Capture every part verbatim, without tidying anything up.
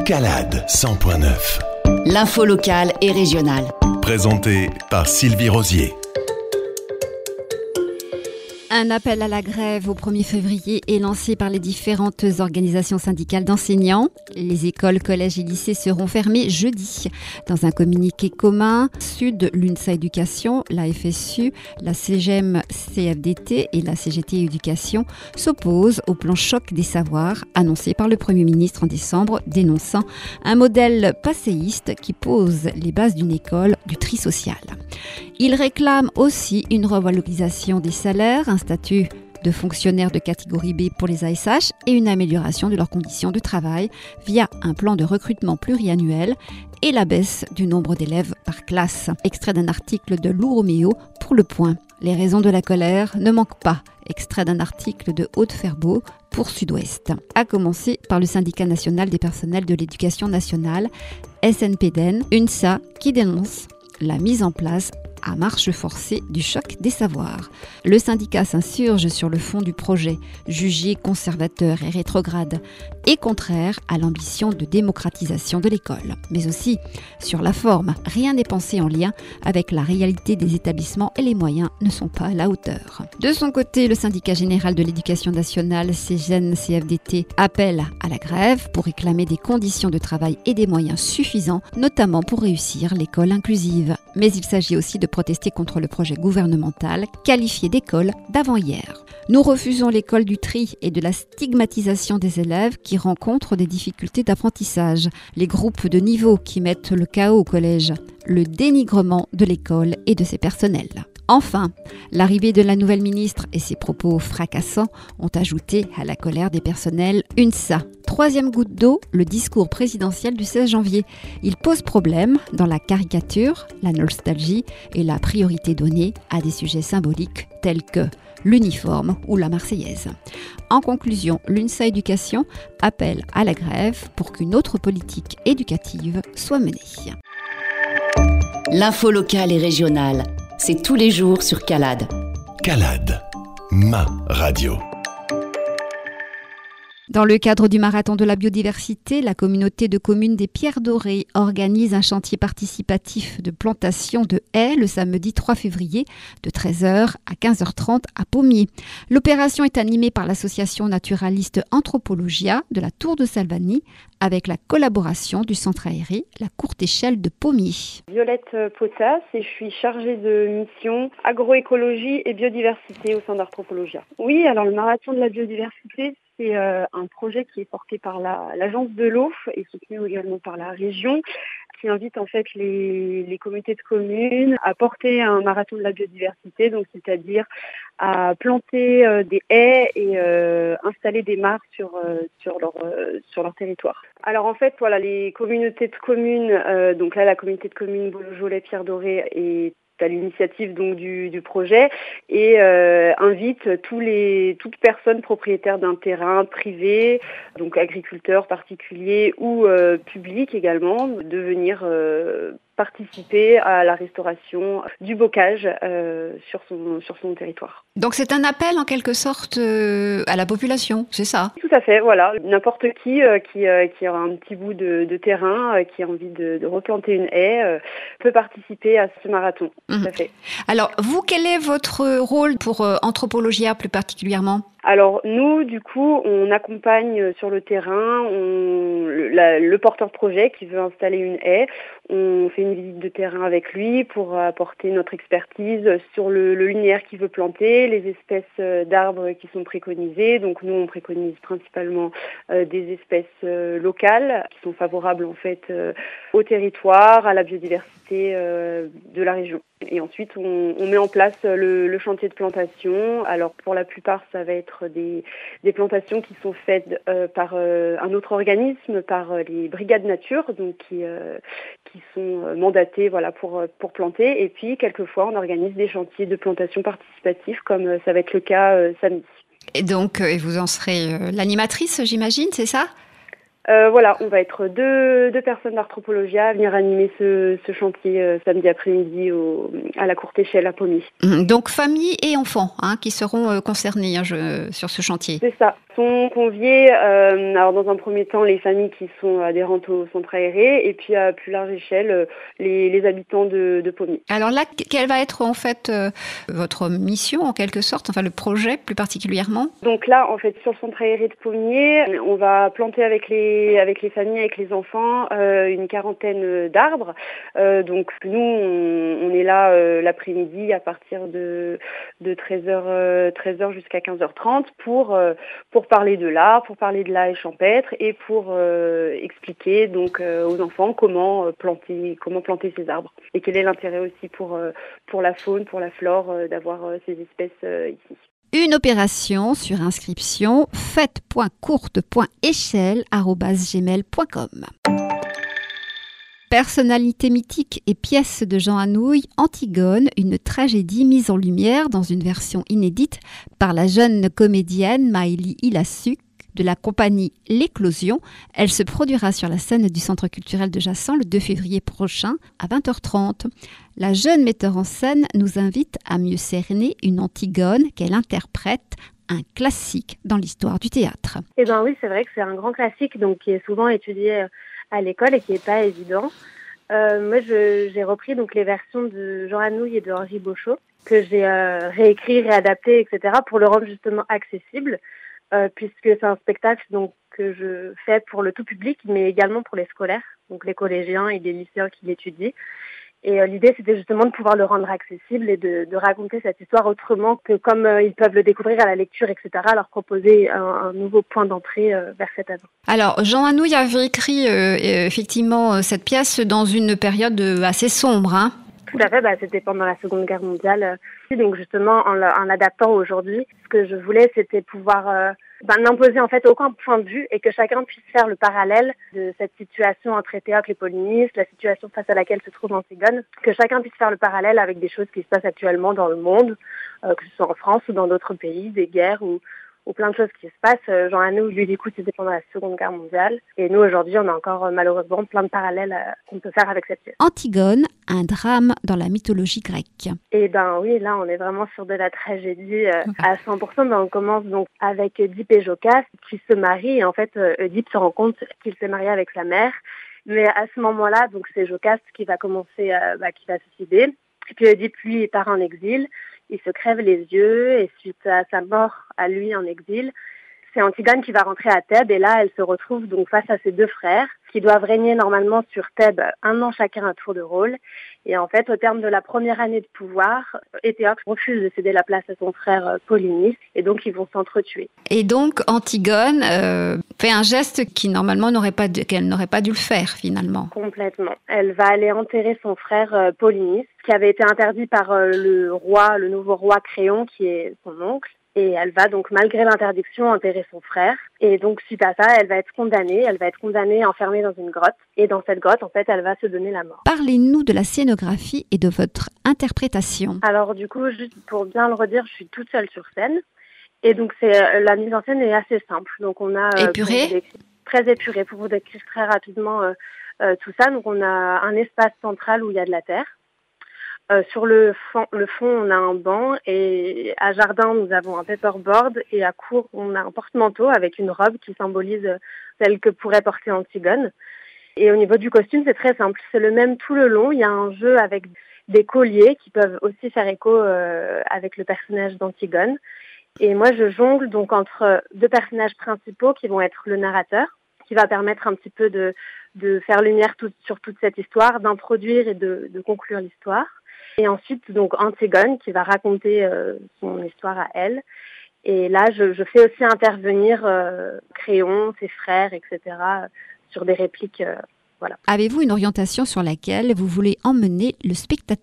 Calade cent point neuf. L'info locale et régionale. Présenté par Sylvie Rosier. Un appel à la grève au premier février est lancé par les différentes organisations syndicales d'enseignants. Les écoles, collèges et lycées seront fermés jeudi. Dans un communiqué commun, Sud, l'UNSA Éducation, la F S U, la C G E M C F D T et la C G T Éducation s'opposent au plan choc des savoirs annoncé par le Premier ministre en décembre, dénonçant un modèle passéiste qui pose les bases d'une école du tri social. Ils réclament aussi une revalorisation des salaires, un statut de fonctionnaire de catégorie B pour les A S H et une amélioration de leurs conditions de travail via un plan de recrutement pluriannuel et la baisse du nombre d'élèves par classe. Extrait d'un article de Lou Roméo pour Le Point. Les raisons de la colère ne manquent pas. Extrait d'un article de Aude Ferbeau pour Sud-Ouest. À commencer par le syndicat national des personnels de l'éducation nationale, S N P D E N, UNSA, qui dénonce la mise en place à marche forcée du choc des savoirs. Le syndicat s'insurge sur le fond du projet, jugé conservateur et rétrograde, et contraire à l'ambition de démocratisation de l'école. Mais aussi sur la forme, rien n'est pensé en lien avec la réalité des établissements et les moyens ne sont pas à la hauteur. De son côté, le syndicat général de l'éducation nationale, C G E N C F D T, appelle à la grève pour réclamer des conditions de travail et des moyens suffisants, notamment pour réussir l'école inclusive. Mais il s'agit aussi de protester contre le projet gouvernemental qualifié d'école d'avant-hier. Nous refusons l'école du tri et de la stigmatisation des élèves qui rencontrent des difficultés d'apprentissage, les groupes de niveau qui mettent le chaos au collège, le dénigrement de l'école et de ses personnels. Enfin, l'arrivée de la nouvelle ministre et ses propos fracassants ont ajouté à la colère des personnels UNSA. Troisième goutte d'eau, le discours présidentiel du seize janvier. Il pose problème dans la caricature, la nostalgie et la priorité donnée à des sujets symboliques tels que l'uniforme ou la Marseillaise. En conclusion, l'UNSA Éducation appelle à la grève pour qu'une autre politique éducative soit menée. L'info locale et régionale, c'est tous les jours sur Calade. Calade, ma radio. Dans le cadre du marathon de la biodiversité, la communauté de communes des Pierres Dorées organise un chantier participatif de plantation de haies le samedi trois février de treize heures à quinze heures trente à Pommiers. L'opération est animée par l'association naturaliste Anthropologia de la Tour de Salvani avec la collaboration du centre aéré La Courte Échelle de Pommiers. Violette Potas et je suis chargée de mission agroécologie et biodiversité au sein d'Anthropologia. Oui, alors le marathon de la biodiversité, c'est euh, un projet qui est porté par la, l'agence de l'eau et soutenu également par la région, qui invite en fait les, les communautés de communes à porter un marathon de la biodiversité, donc c'est-à-dire à planter euh, des haies et euh, installer des mares sur euh, sur leur euh, sur leur territoire. Alors en fait, voilà, les communautés de communes, euh, donc là la communauté de communes Beaujolais Pierre Dorée est à l'initiative donc du, du projet et euh, invite tous les toutes personnes propriétaires d'un terrain privé, donc agriculteurs particuliers ou euh, publics également, de venir euh, participer à la restauration du bocage euh, sur son sur son territoire. Donc c'est un appel en quelque sorte euh, à la population, c'est ça ? Tout à fait, voilà. N'importe qui euh, qui euh, qui aura un petit bout de, de terrain, euh, qui a envie de, de replanter une haie, euh, peut participer à ce marathon. Mmh. Tout à fait. Alors vous, quel est votre rôle pour euh, Anthropologia plus particulièrement ? Alors nous, du coup, on accompagne sur le terrain on, le, la, le porteur de projet qui veut installer une haie. On fait une visite de terrain avec lui pour apporter notre expertise sur le, le linéaire qu'il veut planter, les espèces d'arbres qui sont préconisées. Donc nous, on préconise principalement euh, des espèces euh, locales qui sont favorables en fait euh, au territoire, à la biodiversité euh, de la région. Et ensuite, on, on met en place le, le chantier de plantation. Alors, pour la plupart, ça va être des, des plantations qui sont faites euh, par euh, un autre organisme, par euh, les brigades nature, donc qui, euh, qui sont mandatées, voilà, pour, pour planter. Et puis, quelquefois, on organise des chantiers de plantation participatifs, comme euh, ça va être le cas euh, samedi. Et donc, euh, vous en serez euh, l'animatrice, j'imagine, c'est ça ? Euh, voilà, on va être deux, deux personnes d'Arthropologia à venir animer ce, ce chantier euh, samedi après-midi au, à la courte échelle à Pommier. Donc famille et enfants hein, qui seront euh, concernés hein, je, sur ce chantier. C'est ça. Sont conviés, euh, alors dans un premier temps, les familles qui sont adhérentes au centre aéré et puis à plus large échelle, euh, les, les habitants de, de Pommier. Alors là, quelle va être en fait euh, votre mission en quelque sorte, enfin le projet plus particulièrement? Donc là, en fait, sur le centre aéré de Pommier, on va planter avec les, avec les familles, avec les enfants, euh, une quarantaine d'arbres. Euh, donc nous, on, on est là euh, l'après-midi à partir de, de treize heures, euh, treize heures jusqu'à quinze heures trente pour, euh, pour parler de l'art, pour parler de la haie champêtre et pour euh, expliquer donc euh, aux enfants comment euh, planter, comment planter ces arbres et quel est l'intérêt aussi pour euh, pour la faune, pour la flore euh, d'avoir euh, ces espèces euh, ici. Une opération sur inscription fête point courte point échelle arobase gmail point com. Personnalité mythique et pièce de Jean Anouilh, Antigone, une tragédie mise en lumière dans une version inédite par la jeune comédienne Maëlie Ilassuc de la compagnie L'Éclosion. Elle se produira sur la scène du Centre culturel de Jassan le deux février prochain à vingt heures trente. La jeune metteur en scène nous invite à mieux cerner une Antigone qu'elle interprète, un classique dans l'histoire du théâtre. Eh bien oui, c'est vrai que c'est un grand classique donc, qui est souvent étudié à l'école et qui n'est pas évident. Euh, moi, je, j'ai repris donc les versions de Jean Anouilh et de Henri Beauchot que j'ai euh, réécrit, réadapté, et cetera pour le rendre justement accessible, euh, puisque c'est un spectacle donc que je fais pour le tout public, mais également pour les scolaires, donc les collégiens et les lycéens qui l'étudient. Et euh, l'idée, c'était justement de pouvoir le rendre accessible et de, de raconter cette histoire autrement que comme euh, ils peuvent le découvrir à la lecture, et cetera, leur proposer un, un nouveau point d'entrée euh, vers cette œuvre. Alors, Jean Anouilh avait écrit euh, effectivement cette pièce dans une période assez sombre, hein. Tout à fait, bah, c'était pendant la Seconde Guerre mondiale. Donc justement, en, en l'adaptant aujourd'hui, ce que je voulais, c'était pouvoir euh, ben, n'imposer en fait aucun point de vue et que chacun puisse faire le parallèle de cette situation entre Éthéocle et Polynice, la situation face à laquelle se trouve Antigone, que chacun puisse faire le parallèle avec des choses qui se passent actuellement dans le monde, euh, que ce soit en France ou dans d'autres pays, des guerres ou ou plein de choses qui se passent. Jean Anouilh, lui, du coup, c'était pendant la Seconde Guerre mondiale. Et nous, aujourd'hui, on a encore, malheureusement, plein de parallèles euh, qu'on peut faire avec cette pièce. Antigone, un drame dans la mythologie grecque. Et ben oui, là, on est vraiment sur de la tragédie euh, à cent pour cent. Ben, on commence donc avec Oedipe et Jocaste qui se marient. Et en fait, Oedipe se rend compte qu'il s'est marié avec sa mère. Mais à ce moment-là, donc c'est Jocaste qui va commencer, euh, bah, qui va se suicider. Et puis Oedipe, lui, il part en exil. Il se crève les yeux et suite à sa mort à lui en exil, c'est Antigone qui va rentrer à Thèbes et là elle se retrouve donc face à ses deux frères qui doivent régner normalement sur Thèbes un an chacun à tour de rôle. Et en fait, au terme de la première année de pouvoir, Éthéocle refuse de céder la place à son frère Polynice et donc ils vont s'entretuer. Et donc Antigone euh, fait un geste qui normalement n'aurait pas dû, qu'elle n'aurait pas dû le faire finalement. Complètement. Elle va aller enterrer son frère euh, Polynice qui avait été interdit par euh, le roi, le nouveau roi Créon qui est son oncle. Et elle va donc, malgré l'interdiction, enterrer son frère. Et donc, suite à ça, elle va être condamnée. Elle va être condamnée, enfermée dans une grotte. Et dans cette grotte, en fait, elle va se donner la mort. Parlez-nous de la scénographie et de votre interprétation. Alors, du coup, juste pour bien le redire, je suis toute seule sur scène. Et donc, c'est, la mise en scène est assez simple. Donc, on a... Euh, épurée Très épurée. Pour vous décrire très rapidement euh, euh, tout ça. Donc, on a un espace central où il y a de la terre. Euh, sur le fond, le fond, on a un banc et à jardin, nous avons un paperboard et à cour, on a un porte-manteau avec une robe qui symbolise celle que pourrait porter Antigone. Et au niveau du costume, c'est très simple. C'est le même tout le long. Il y a un jeu avec des colliers qui peuvent aussi faire écho euh, avec le personnage d'Antigone. Et moi, je jongle donc entre deux personnages principaux qui vont être le narrateur, qui va permettre un petit peu de, de faire lumière tout, sur toute cette histoire, d'introduire et de, de conclure l'histoire. Et ensuite, donc, Antigone qui va raconter euh, son histoire à elle. Et là, je, je fais aussi intervenir euh, Créon, ses frères, et cetera, euh, sur des répliques. Euh, voilà. Avez-vous une orientation sur laquelle vous voulez emmener le spectateur ?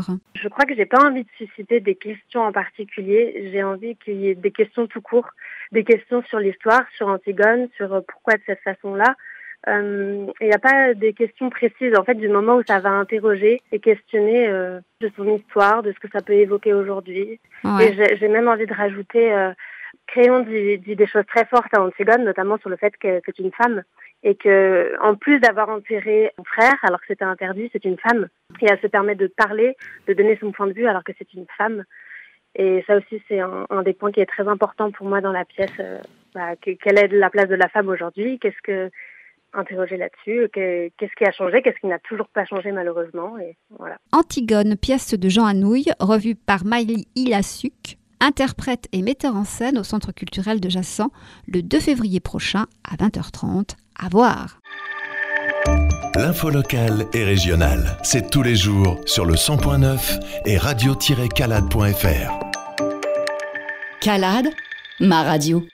Je crois que j'ai pas envie de susciter des questions en particulier. J'ai envie qu'il y ait des questions tout court, des questions sur l'histoire, sur Antigone, sur euh, pourquoi de cette façon-là. Il euh, n'y a pas des questions précises, en fait, du moment où ça va interroger et questionner euh, de son histoire, de ce que ça peut évoquer aujourd'hui. Ouais. Et j'ai, j'ai même envie de rajouter euh, Créon dit, dit des choses très fortes à Antigone, notamment sur le fait que c'est une femme. Et que, en plus d'avoir enterré son frère, alors que c'était interdit, c'est une femme. Et elle se permet de parler, de donner son point de vue, alors que c'est une femme. Et ça aussi, c'est un, un des points qui est très important pour moi dans la pièce. Euh, bah, que, quelle est la place de la femme aujourd'hui? Qu'est-ce que interroger là-dessus? que, Qu'est-ce qui a changé? Qu'est-ce qui n'a toujours pas changé malheureusement? Et voilà. Antigone, pièce de Jean Anouilh, revue par Maïli Ilasuk, interprète et metteur en scène au Centre culturel de Jassan le deux février prochain à vingt heures trente. À voir. L'info locale et régionale, c'est tous les jours sur le cent point neuf et radio tiret calade point f r. Calade, ma radio.